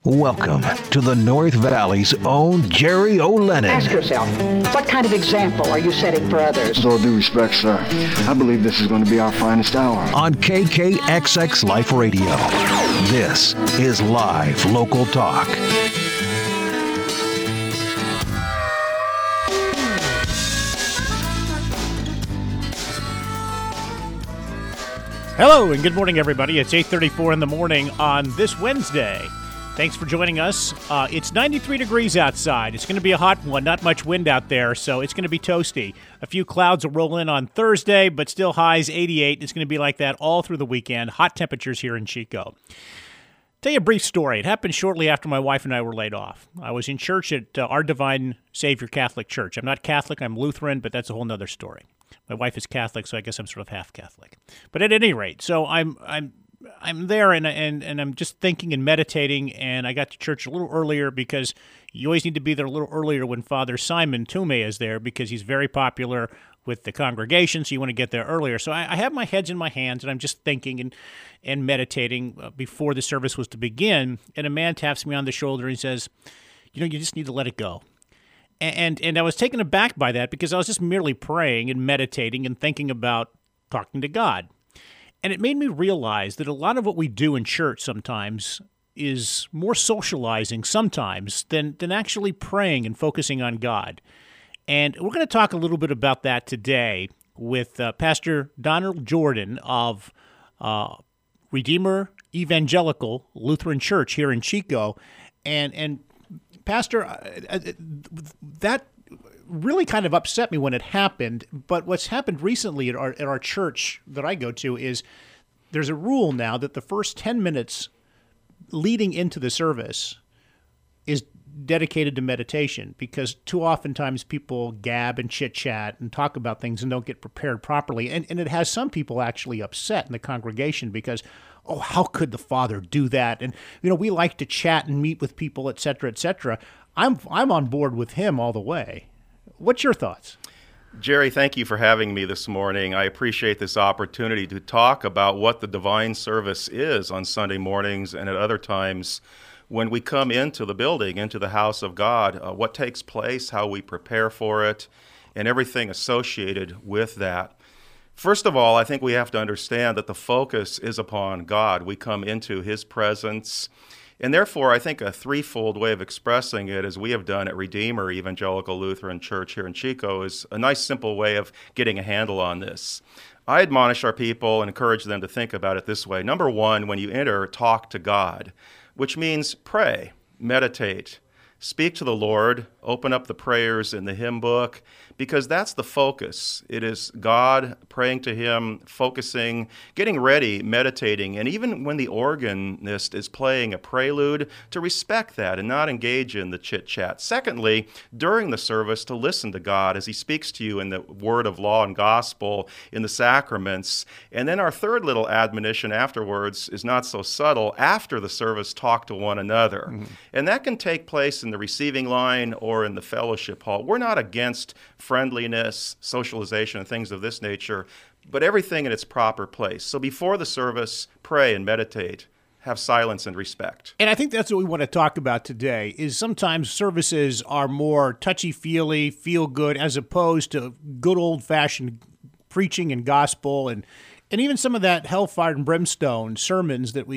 Welcome to the North Valley's own Jerry O'Lennon. Ask yourself, what kind of example are you setting for others? With all due respect, sir, I believe this is going to be our finest hour. On KKXX Life Radio. This is live local talk. Hello and good morning, everybody. It's 8:34 in the morning on this Wednesday. Thanks for joining us. It's 93 degrees outside. It's going to be a hot one, not much wind out there, so it's going to be toasty. A few clouds will roll in on Thursday, but still highs 88. It's going to be like that all through the weekend. Hot temperatures here in Chico. Tell you a brief story. It happened shortly after my wife and I were laid off. I was in church at Our Divine Savior Catholic Church. I'm not Catholic, I'm Lutheran, but that's a whole nother story. My wife is Catholic, so I guess I'm sort of half Catholic. But at any rate, so I'm there and I'm just thinking and meditating, and I got to church a little earlier because you always need to be there a little earlier when Father Simon Toomey is there because he's very popular with the congregation, so you want to get there earlier. So I have my heads in my hands, and I'm just thinking and meditating before the service was to begin, and a man taps me on the shoulder and says, you just need to let it go. And I was taken aback by that because I was just merely praying and meditating and thinking about talking to God. And it made me realize that a lot of what we do in church sometimes is more socializing sometimes than actually praying and focusing on God. And we're going to talk a little bit about that today with Pastor Donald Jordan of Redeemer Evangelical Lutheran Church here in Chico. And Pastor, that really kind of upset me when it happened, but what's happened recently at our church that I go to is there's a rule now that the first 10 minutes leading into the service is dedicated to meditation because too oftentimes people gab and chit-chat and talk about things and don't get prepared properly, and it has some people actually upset in the congregation because, oh, how could the Father do that? And, we like to chat and meet with people, et cetera, et cetera. I'm on board with him all the way. What's your thoughts? Jerry, thank you for having me this morning. I appreciate this opportunity to talk about what the divine service is on Sunday mornings and at other times when we come into the building, into the house of God, what takes place, how we prepare for it, and everything associated with that. First of all, I think we have to understand that the focus is upon God. We come into His presence. And therefore, I think a threefold way of expressing it, as we have done at Redeemer Evangelical Lutheran Church here in Chico, is a nice, simple way of getting a handle on this. I admonish our people and encourage them to think about it this way. Number one, when you enter, talk to God, which means pray, meditate, speak to the Lord, open up the prayers in the hymn book, because that's the focus. It is God, praying to Him, focusing, getting ready, meditating, and even when the organist is playing a prelude, to respect that and not engage in the chit-chat. Secondly, during the service, to listen to God as He speaks to you in the word of law and gospel, in the sacraments. And then our third little admonition afterwards is not so subtle. After the service, talk to one another. Mm-hmm. And that can take place in the receiving line or in the fellowship hall. We're not against friendliness, socialization, and things of this nature, but everything in its proper place. So before the service, pray and meditate. Have silence and respect. And I think that's what we want to talk about today, is sometimes services are more touchy-feely, feel-good, as opposed to good old-fashioned preaching and gospel and even some of that hellfire and brimstone sermons that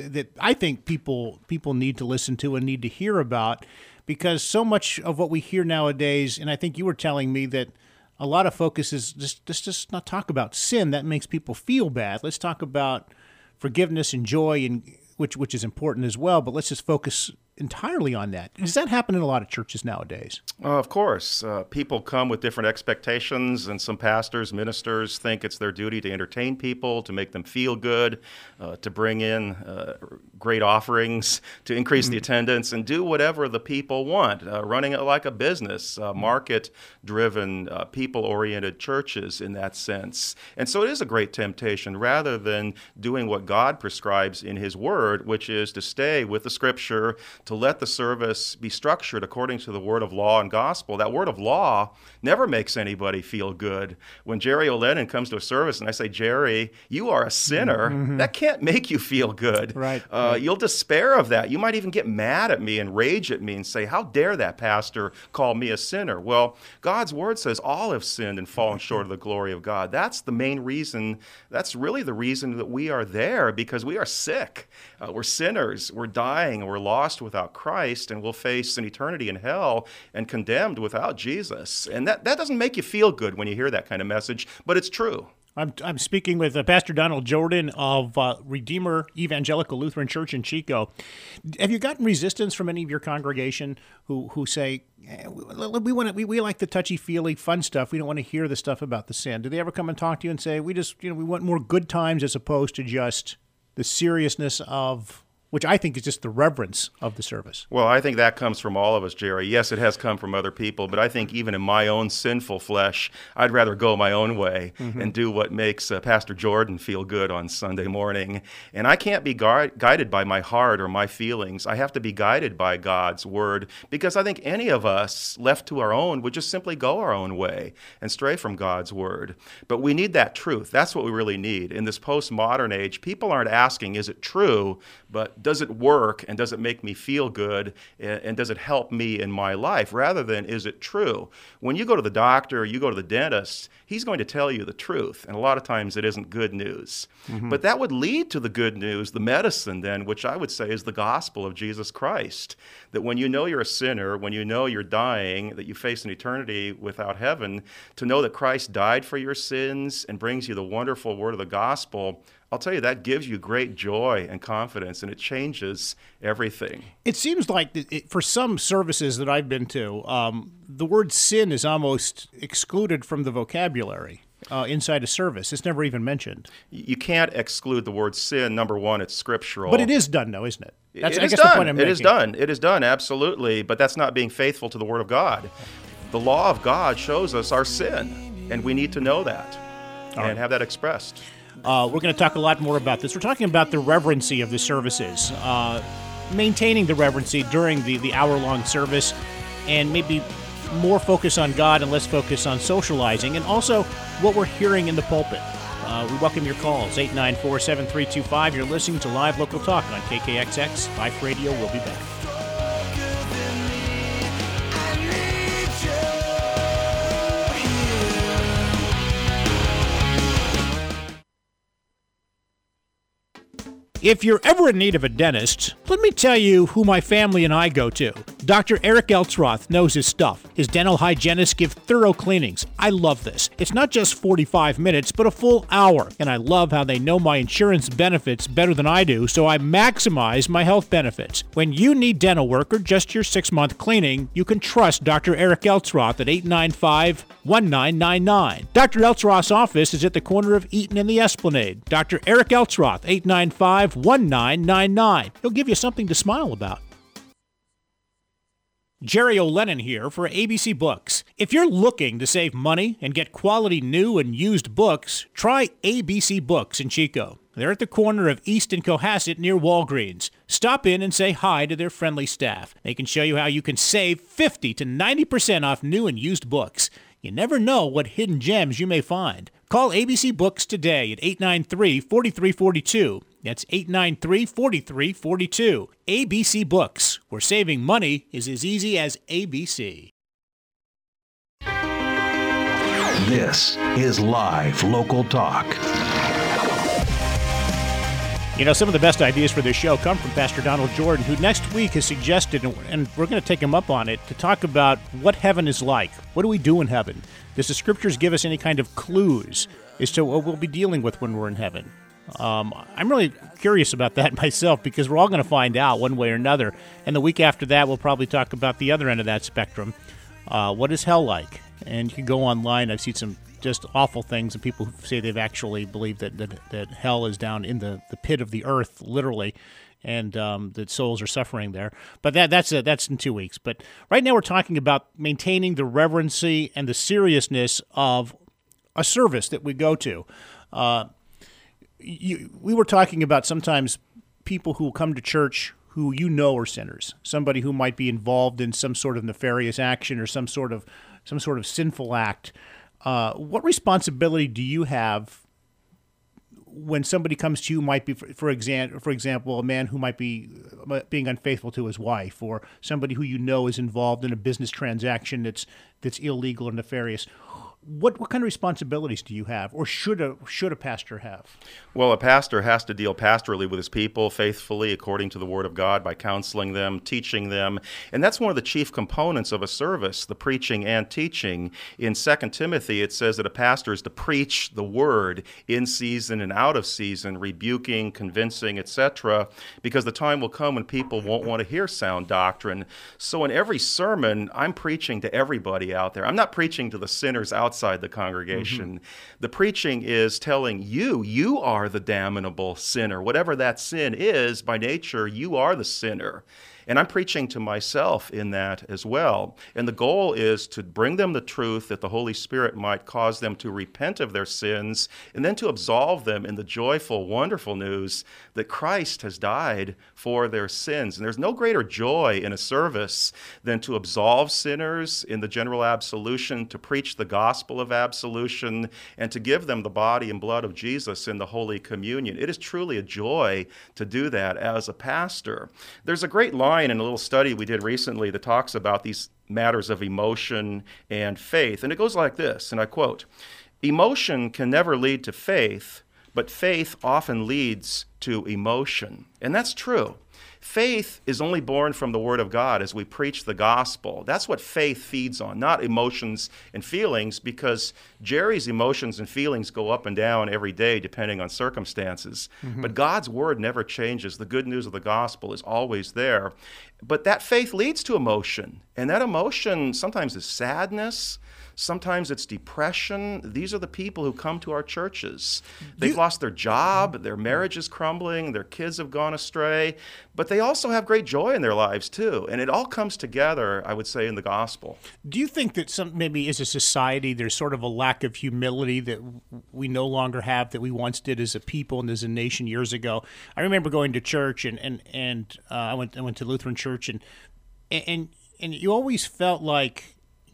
I think people need to listen to and need to hear about, because so much of what we hear nowadays, and I think you were telling me that a lot of focus is just not talk about sin. That makes people feel bad. Let's talk about forgiveness and joy, and which is important as well, but let's just focus entirely on that. Does that happen in a lot of churches nowadays? Of course. People come with different expectations, and some pastors, ministers think it's their duty to entertain people, to make them feel good, to bring in great offerings, to increase the attendance, and do whatever the people want, running it like a business, market-driven, people-oriented churches in that sense. And so it is a great temptation, rather than doing what God prescribes in His Word, which is to stay with the Scripture, to let the service be structured according to the word of law and gospel. That word of law never makes anybody feel good. When Jerry O'Lennon comes to a service and I say, Jerry, you are a sinner, that can't make you feel good. Right. You'll despair of that. You might even get mad at me and rage at me and say, how dare that pastor call me a sinner? Well, God's word says all have sinned and fallen short of the glory of God. That's the main reason. That's really the reason that we are there, because we are sick. We're sinners. We're dying. We're lost without Christ, and we'll face an eternity in hell and condemned without Jesus. And that doesn't make you feel good when you hear that kind of message, but it's true. I'm speaking with Pastor Donald Jordan of Redeemer Evangelical Lutheran Church in Chico. Have you gotten resistance from any of your congregation who say, we like the touchy-feely fun stuff. We don't want to hear the stuff about the sin? Do they ever come and talk to you and say, we want more good times as opposed to just the seriousness of, which I think is just the reverence of the service? Well, I think that comes from all of us, Jerry. Yes, it has come from other people, but I think even in my own sinful flesh, I'd rather go my own way and do what makes Pastor Jordan feel good on Sunday morning. And I can't be guided by my heart or my feelings. I have to be guided by God's word, because I think any of us left to our own would just simply go our own way and stray from God's word. But we need that truth. That's what we really need. In this postmodern age, people aren't asking, is it true? But does it work, and does it make me feel good, and does it help me in my life, rather than is it true? When you go to the doctor or you go to the dentist, he's going to tell you the truth, and a lot of times it isn't good news. But that would lead to the good news, the medicine then, which I would say is the gospel of Jesus Christ, that when you know you're a sinner, when you know you're dying, that you face an eternity without heaven, to know that Christ died for your sins and brings you the wonderful word of the gospel, I'll tell you, that gives you great joy and confidence, and it changes everything. It seems like for some services that I've been to, the word sin is almost excluded from the vocabulary inside a service. It's never even mentioned. You can't exclude the word sin. Number one, it's scriptural. But it is done, though, isn't it? That's, I guess, the point I'm making. It is done. It is done, absolutely. But that's not being faithful to the word of God. The law of God shows us our sin, and we need to know that and have that expressed. We're going to talk a lot more about this. We're talking about the reverency of the services, maintaining the reverency during the hour-long service, and maybe more focus on God and less focus on socializing, and also what we're hearing in the pulpit. We welcome your calls, 894-7325. You're listening to Live Local Talk on KKXX Life Radio. We'll be back. If you're ever in need of a dentist, let me tell you who my family and I go to. Dr. Eric Eltsroth knows his stuff. His dental hygienists give thorough cleanings. I love this. It's not just 45 minutes, but a full hour. And I love how they know my insurance benefits better than I do, so I maximize my health benefits. When you need dental work or just your 6-month cleaning, you can trust Dr. Eric Eltsroth at 895-1999. Dr. Eltsroth's office is at the corner of Eaton and the Esplanade. Dr. Eric Eltsroth, 895-1999. He'll give you something to smile about. Jerry O'Lennon here for ABC Books. If you're looking to save money and get quality new and used books, try ABC Books in Chico. They're at the corner of East and Cohasset near Walgreens. Stop in and say hi to their friendly staff. They can show you how you can save 50 to 90% off new and used books. You never know what hidden gems you may find. Call ABC Books today at 893-4342. That's 893-4342. ABC Books, where saving money is as easy as ABC. This is Live Local Talk. You know, some of the best ideas for this show come from Pastor Donald Jordan, who next week has suggested, and we're going to take him up on it, to talk about what heaven is like. What do we do in heaven? Does the Scriptures give us any kind of clues as to what we'll be dealing with when we're in heaven? I'm really curious about that myself, because we're all going to find out one way or another. And the week after that, we'll probably talk about the other end of that spectrum. What is hell like? And you can go online. I've seen some just awful things, and people who say they've actually believed that hell is down in the pit of the earth, literally, and that souls are suffering there. But that's in 2 weeks. But right now we're talking about maintaining the reverency and the seriousness of a service that we go to. We were talking about sometimes people who come to church who you know are sinners, somebody who might be involved in some sort of nefarious action or some sort of sinful act, what responsibility do you have when somebody comes to you, might be, for example, a man who might be being unfaithful to his wife, or somebody who you know is involved in a business transaction that's illegal or nefarious? What kind of responsibilities do you have, or should a pastor have? Well, a pastor has to deal pastorally with his people faithfully according to the Word of God by counseling them, teaching them, and that's one of the chief components of a service, the preaching and teaching. In 2 Timothy, it says that a pastor is to preach the Word in season and out of season, rebuking, convincing, etc., because the time will come when people won't want to hear sound doctrine. So in every sermon, I'm preaching to everybody out there. I'm not preaching to the sinners outside the congregation. Mm-hmm. The preaching is telling you are the damnable sinner. Whatever that sin is, by nature, you are the sinner. And I'm preaching to myself in that as well. And the goal is to bring them the truth that the Holy Spirit might cause them to repent of their sins and then to absolve them in the joyful, wonderful news that Christ has died for their sins. And there's no greater joy in a service than to absolve sinners in the general absolution, to preach the gospel of absolution, and to give them the body and blood of Jesus in the Holy Communion. It is truly a joy to do that as a pastor. There's a great line in a little study we did recently that talks about these matters of emotion and faith. And it goes like this, and I quote, "Emotion can never lead to faith, but faith often leads to emotion." And that's true. Faith is only born from the Word of God as we preach the gospel. That's what faith feeds on, not emotions and feelings, because Jerry's emotions and feelings go up and down every day depending on circumstances. Mm-hmm. But God's Word never changes. The good news of the gospel is always there. But that faith leads to emotion, and that emotion sometimes is sadness. Sometimes it's depression. These are the people who come to our churches. They've lost their job, their marriage is crumbling, their kids have gone astray, but they also have great joy in their lives too. And it all comes together, I would say, in the gospel. Do you think that maybe as a society there's sort of a lack of humility that we no longer have that we once did as a people and as a nation years ago? I remember going to church and I went to Lutheran church and you always felt like,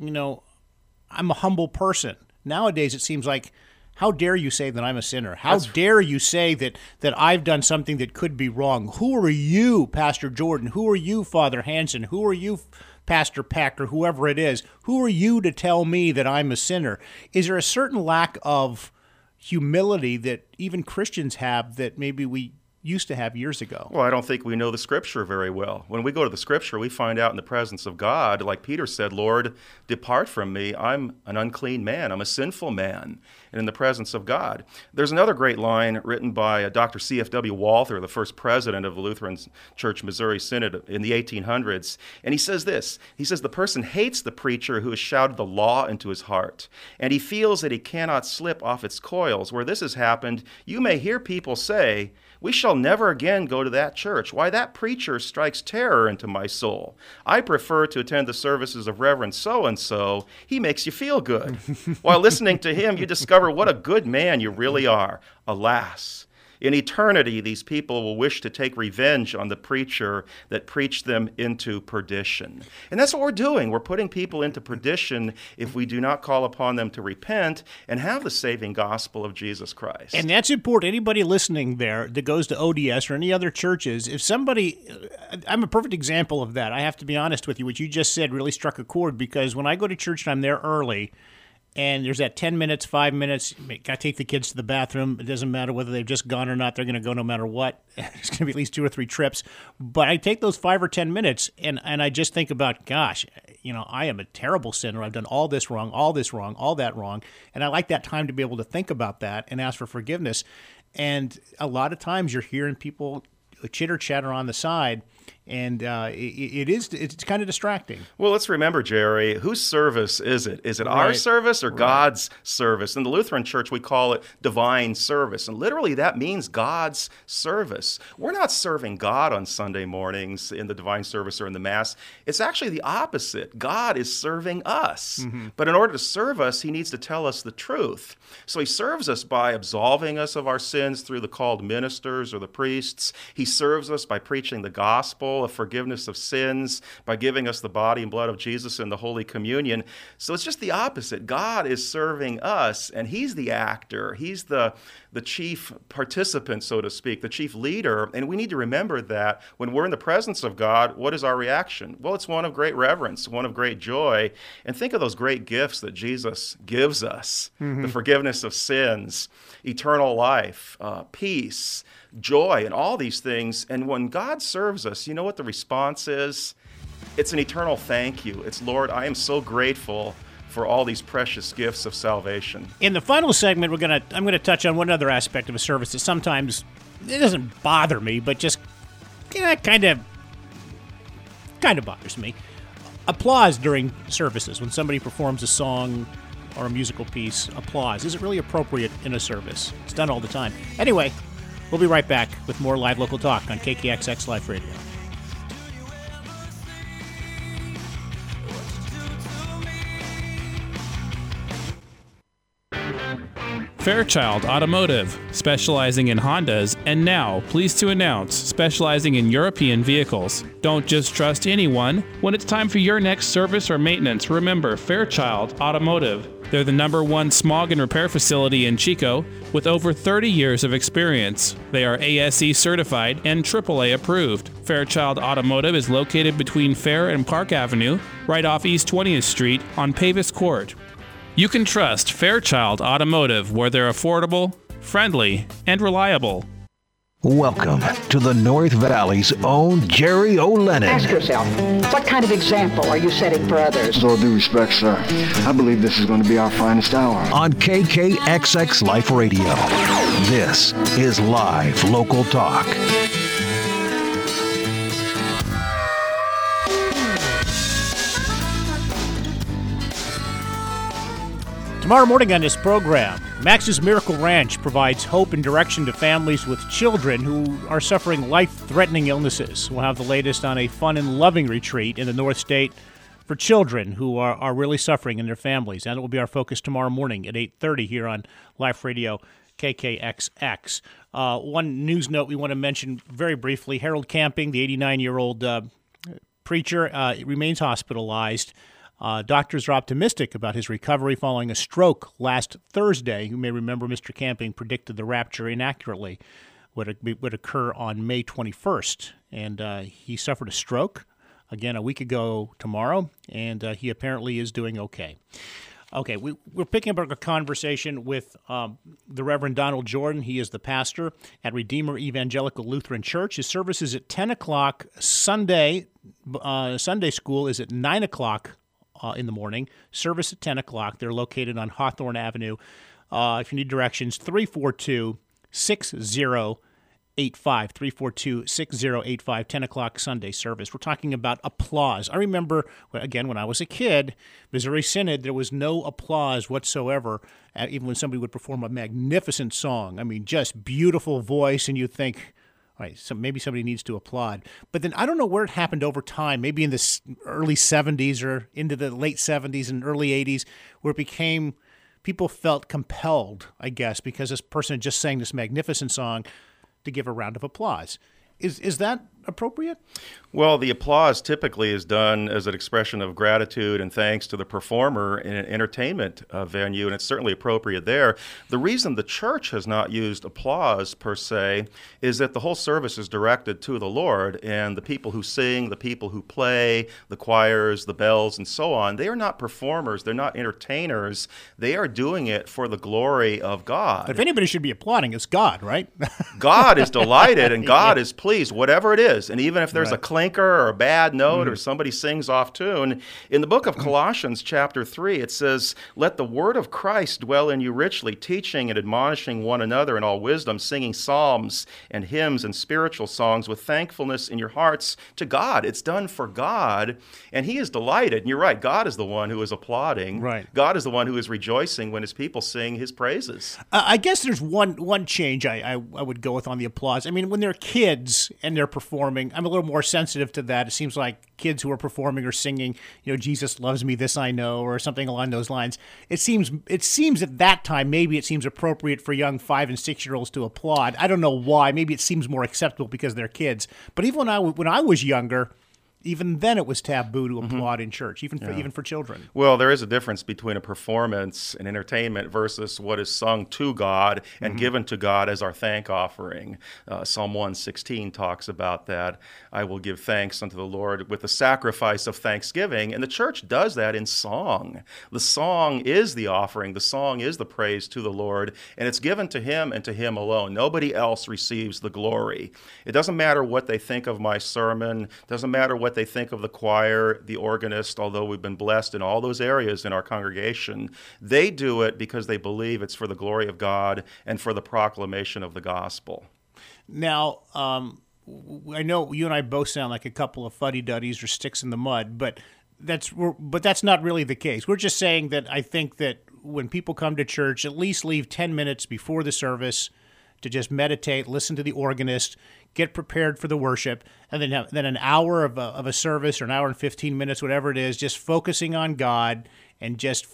I'm a humble person. Nowadays, it seems like, how dare you say that I'm a sinner? How dare you say that I've done something that could be wrong? Who are you, Pastor Jordan? Who are you, Father Hansen? Who are you, Pastor Peck, or whoever it is? Who are you to tell me that I'm a sinner? Is there a certain lack of humility that even Christians have that maybe we used to have years ago? Well, I don't think we know the Scripture very well. When we go to the Scripture, we find out in the presence of God, like Peter said, "Lord, depart from me. I'm an unclean man. I'm a sinful man." And in the presence of God. There's another great line written by Dr. C.F.W. Walther, the first president of the Lutheran Church Missouri Synod in the 1800s. And he says this. He says, "The person hates the preacher who has shouted the law into his heart, and he feels that he cannot slip off its coils. Where this has happened, you may hear people say, 'We shall never again go to that church. Why, that preacher strikes terror into my soul. I prefer to attend the services of Reverend so-and-so. He makes you feel good.' While listening to him, you discover what a good man you really are. Alas, in eternity, these people will wish to take revenge on the preacher that preached them into perdition." And that's what we're doing. We're putting people into perdition if we do not call upon them to repent and have the saving gospel of Jesus Christ. And that's important. Anybody listening there that goes to ODS or any other churches, if somebody, I'm a perfect example of that. I have to be honest with you. What you just said really struck a chord, because when I go to church and I'm there early, and there's that 10 minutes, 5 minutes, got to take the kids to the bathroom. It doesn't matter whether they've just gone or not. They're going to go no matter what. It's going to be at least 2 or 3 trips. But I take those 5 or 10 minutes, and I just think about, gosh, I am a terrible sinner. I've done all this wrong, all that wrong. And I like that time to be able to think about that and ask for forgiveness. And a lot of times you're hearing people chitter-chatter on the side, and it's kind of distracting. Well, let's remember, Jerry, whose service is it? Is it our service or God's service? In the Lutheran Church, we call it divine service, and literally that means God's service. We're not serving God on Sunday mornings in the divine service or in the Mass. It's actually the opposite. God is serving us. Mm-hmm. But in order to serve us, he needs to tell us the truth. So he serves us by absolving us of our sins through the called ministers or the priests. He serves us by preaching the gospel gospel of forgiveness of sins by giving us the body and blood of Jesus in the Holy Communion. So it's just the opposite. God is serving us, and he's the actor. He's the chief participant, so to speak, the chief leader. And we need to remember that when we're in the presence of God, what is our reaction? Well, it's one of great reverence, one of great joy. And think of those great gifts that Jesus gives us, the forgiveness of sins, eternal life, peace, joy, and all these things. And when God serves us, you know what the response is? It's an eternal thank you. It's, Lord, I am so grateful for all these precious gifts of salvation. In the final segment, I'm gonna touch on one other aspect of a service that sometimes it doesn't bother me, but just kind of bothers me. Applause during services when somebody performs a song or a musical piece. Applause. Is it really appropriate in a service? It's done all the time. Anyway, we'll be right back with more live local talk on KKXX Life Radio. Fairchild Automotive, specializing in Hondas, and now, pleased to announce, specializing in European vehicles. Don't just trust anyone. When it's time for your next service or maintenance, remember Fairchild Automotive. They're the #1 smog and repair facility in Chico with over 30 years of experience. They are ASE certified and AAA approved. Fairchild Automotive is located between Fair and Park Avenue, right off East 20th Street on Pavis Court. You can trust Fairchild Automotive, where they're affordable, friendly, and reliable. Welcome to the North Valley's own Jerry O'Lennon. Ask yourself, what kind of example are you setting for others? With all due respect, sir, I believe this is going to be our finest hour. On KKXX Life Radio. This is live local talk. Tomorrow morning on this program, Max's Miracle Ranch provides hope and direction to families with children who are suffering life-threatening illnesses. We'll have the latest on a fun and loving retreat in the North State for children who are really suffering in their families. And it will be our focus tomorrow morning at 8:30 here on Life Radio KKXX. One news note we want to mention very briefly, Harold Camping, the 89-year-old preacher, remains hospitalized. Doctors are optimistic about his recovery following a stroke last Thursday. You may remember Mr. Camping predicted the rapture inaccurately would occur on May 21st. And he suffered a stroke, again, a week ago tomorrow, and he apparently is doing okay. Okay, we're picking up a conversation with the Reverend Donald Jordan. He is the pastor at Redeemer Evangelical Lutheran Church. His service is at 10 o'clock Sunday. Sunday school is at 9 o'clock in the morning. Service at 10 o'clock. They're located on Hawthorne Avenue. If you need directions, 342-6085. 342-6085, 10 o'clock Sunday service. We're talking about applause. I remember, again, when I was a kid, Missouri Synod, there was no applause whatsoever, even when somebody would perform a magnificent song. I mean, just beautiful voice, and you think, all right, so maybe somebody needs to applaud. But then I don't know where it happened over time, maybe in the early 70s or into the late 70s and early 80s, where it became, people felt compelled, I guess, because this person just sang this magnificent song, to give a round of applause. Is that appropriate? Well, the applause typically is done as an expression of gratitude and thanks to the performer in an entertainment venue, and it's certainly appropriate there. The reason the church has not used applause per se is that the whole service is directed to the Lord, and the people who sing, the people who play, the choirs, the bells, and so on, they are not performers, they're not entertainers, they are doing it for the glory of God. But if anybody should be applauding, it's God, right? God is delighted, and God is pleased, whatever it is. And even if there's a clinker or a bad note or somebody sings off tune, in the book of Colossians chapter 3, it says, "Let the word of Christ dwell in you richly, teaching and admonishing one another in all wisdom, singing psalms and hymns and spiritual songs with thankfulness in your hearts to God." It's done for God, and he is delighted. And you're right, God is the one who is applauding. Right. God is the one who is rejoicing when his people sing his praises. I guess there's one change I would go with on the applause. I mean, when they're kids and they're performing, performing, I'm a little more sensitive to that. It seems like kids who are performing or singing, Jesus loves me, this I know, or something along those lines. It seems at that time, maybe it seems appropriate for young 5 and 6 year olds to applaud. I don't know why. Maybe it seems more acceptable because they're kids. But even when I was younger, even then it was taboo to applaud in church, even for children. Well, there is a difference between a performance and entertainment versus what is sung to God and given to God as our thank offering. Psalm 116 talks about that. I will give thanks unto the Lord with the sacrifice of thanksgiving. And the church does that in song. The song is the offering. The song is the praise to the Lord. And it's given to Him and to Him alone. Nobody else receives the glory. It doesn't matter what they think of my sermon. It doesn't matter what they think of the choir, the organist, although we've been blessed in all those areas in our congregation. They do it because they believe it's for the glory of God and for the proclamation of the gospel. Now, I know you and I both sound like a couple of fuddy-duddies or sticks in the mud, but that's not really the case. We're just saying that I think that when people come to church, at least leave 10 minutes before the service to just meditate, listen to the organist, get prepared for the worship, and then an hour of a service or an hour and 15 minutes, whatever it is, just focusing on God and just,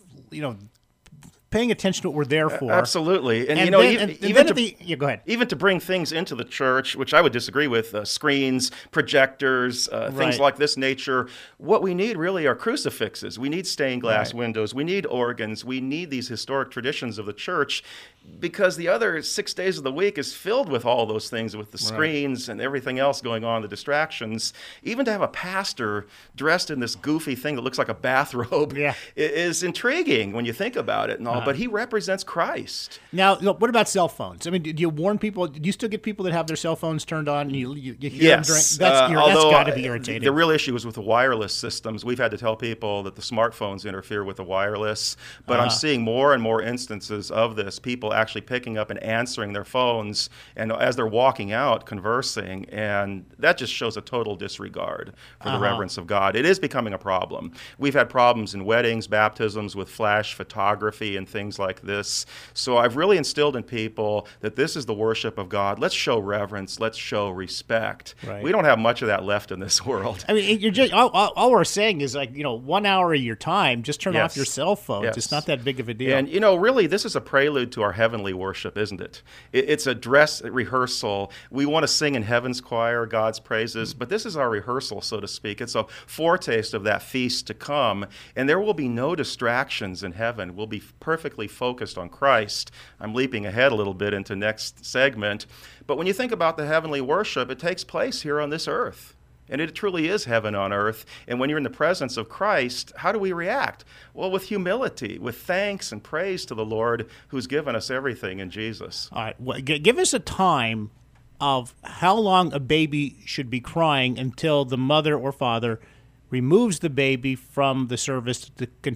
paying attention to what we're there for. Absolutely. And go ahead. Even to bring things into the church, which I would disagree with, screens, projectors, things like this nature, what we need really are crucifixes. We need stained glass windows. We need organs. We need these historic traditions of the church, because the other 6 days of the week is filled with all those things, with the screens and everything else going on, the distractions. Even to have a pastor dressed in this goofy thing that looks like a bathrobe is intriguing when you think about it and all, but he represents Christ. Now, what about cell phones? I mean, do you warn people? Do you still get people that have their cell phones turned on and you hear them during? That's got to be irritating. The real issue is with the wireless systems. We've had to tell people that the smartphones interfere with the wireless, but I'm seeing more and more instances of this, people actually picking up and answering their phones, and as they're walking out, conversing, and that just shows a total disregard for the reverence of God. It is becoming a problem. We've had problems in weddings, baptisms with flash photography and things like this. So I've really instilled in people that this is the worship of God. Let's show reverence. Let's show respect. Right. We don't have much of that left in this world. I mean, you're just all we're saying is 1 hour of your time, just turn off your cell phones. Yes. It's not that big of a deal. And really, this is a prelude to our heavenly worship, isn't it? It's a dress rehearsal. We want to sing in heaven's choir God's praises, but this is our rehearsal, so to speak. It's a foretaste of that feast to come, and there will be no distractions in heaven. We'll be perfectly focused on Christ. I'm leaping ahead a little bit into next segment, but when you think about the heavenly worship, it takes place here on this earth. And it truly is heaven on earth. And when you're in the presence of Christ, how do we react? Well, with humility, with thanks and praise to the Lord who's given us everything in Jesus. All right. Well, give us a time of how long a baby should be crying until the mother or father removes the baby from the service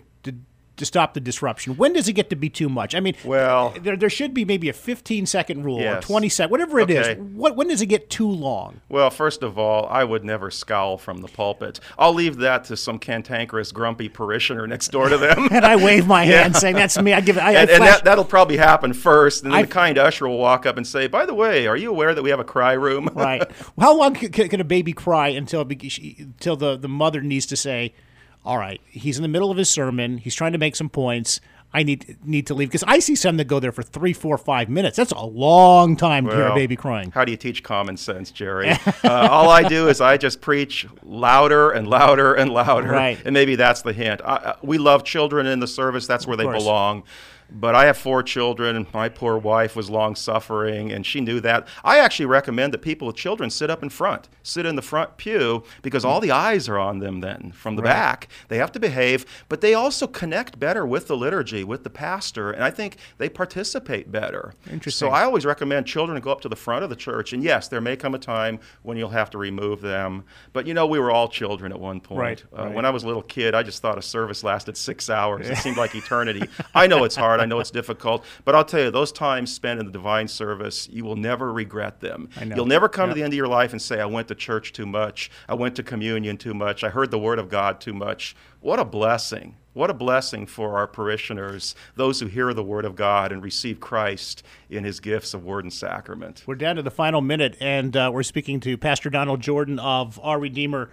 to stop the disruption. When does it get to be too much? I mean, there should be maybe a 15-second rule or 20-second, whatever it is. When does it get too long? Well, first of all, I would never scowl from the pulpit. I'll leave that to some cantankerous, grumpy parishioner next door to them. And I wave my hand saying, that's me. That'll probably happen first. And then the kind usher will walk up and say, by the way, are you aware that we have a cry room? Right. How long can a baby cry until the mother needs to say, all right, he's in the middle of his sermon. He's trying to make some points. I need to leave. Because I see some that go there for 3, 4, 5 minutes. That's a long time to hear a baby crying. How do you teach common sense, Jerry? All I do is I just preach louder and louder and louder. Right. And maybe that's the hint. We love children in the service. That's where they belong. But I have 4 children, and my poor wife was long-suffering, and she knew that. I actually recommend that people with children sit up in front, sit in the front pew, because all the eyes are on them then from the back. They have to behave, but they also connect better with the liturgy, with the pastor, and I think they participate better. Interesting. So I always recommend children to go up to the front of the church, and yes, there may come a time when you'll have to remove them. But, we were all children at one point. Right. When I was a little kid, I just thought a service lasted 6 hours. It seemed like eternity. I know it's hard. hard. I know it's difficult. But I'll tell you, those times spent in the divine service, you will never regret them. I know. You'll never come to the end of your life and say, I went to church too much. I went to communion too much. I heard the word of God too much. What a blessing. What a blessing for our parishioners, those who hear the word of God and receive Christ in his gifts of word and sacrament. We're down to the final minute, and we're speaking to Pastor Donald Jordan of our Redeemer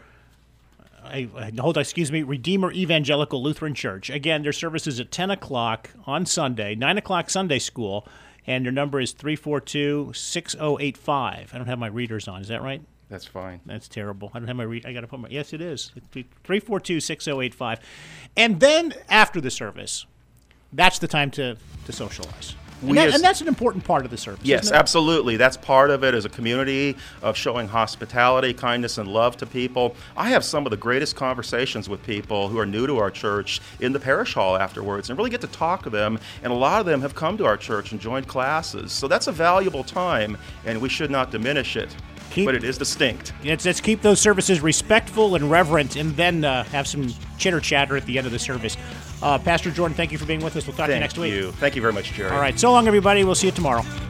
Evangelical Lutheran Church. Again, their service is at 10 o'clock on Sunday, 9 o'clock Sunday school, and your number is 342-6085. I don't have my readers on. Is that right? That's fine. That's terrible. I don't have my I got to put my. Yes, it is. 342-6085. And then after the service, that's the time to socialize. And that's an important part of the service. Yes, isn't it? Absolutely. That's part of it, as a community of showing hospitality, kindness, and love to people. I have some of the greatest conversations with people who are new to our church in the parish hall afterwards, and really get to talk to them. And a lot of them have come to our church and joined classes. So that's a valuable time, and we should not diminish it. But it is distinct. Let's keep those services respectful and reverent, and then have some chitter-chatter at the end of the service. Pastor Jordan, thank you for being with us. We'll talk to you next week. Thank you very much, Jerry. All right. So long, everybody. We'll see you tomorrow.